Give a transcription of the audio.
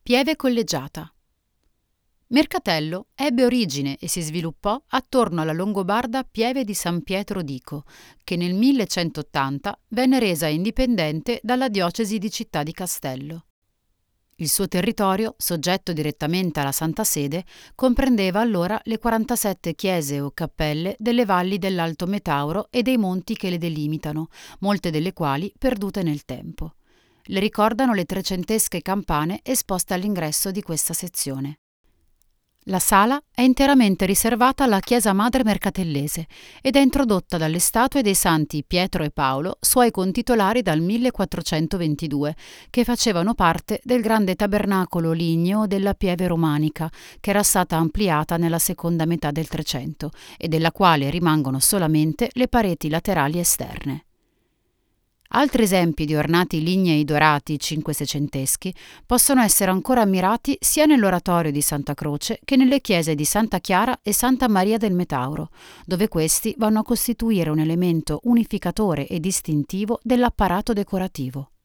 Pieve collegiata. Mercatello ebbe origine e si sviluppò attorno alla longobarda Pieve di San Pietro d'Ico, che nel 1180 venne resa indipendente dalla diocesi di Città di Castello. Il suo territorio, soggetto direttamente alla Santa Sede, comprendeva allora le 47 chiese o cappelle delle valli dell'Alto Metauro e dei monti che le delimitano, molte delle quali perdute nel tempo. Le ricordano le trecentesche campane esposte all'ingresso di questa sezione. La sala è interamente riservata alla Chiesa Madre Mercatellese ed è introdotta dalle statue dei santi Pietro e Paolo, suoi contitolari dal 1422, che facevano parte del grande tabernacolo ligneo della Pieve romanica, che era stata ampliata nella seconda metà del Trecento e della quale rimangono solamente le pareti laterali esterne. Altri esempi di ornati lignei dorati cinque-seicenteschi possono essere ancora ammirati sia nell'oratorio di Santa Croce che nelle chiese di Santa Chiara e Santa Maria del Metauro, dove questi vanno a costituire un elemento unificatore e distintivo dell'apparato decorativo.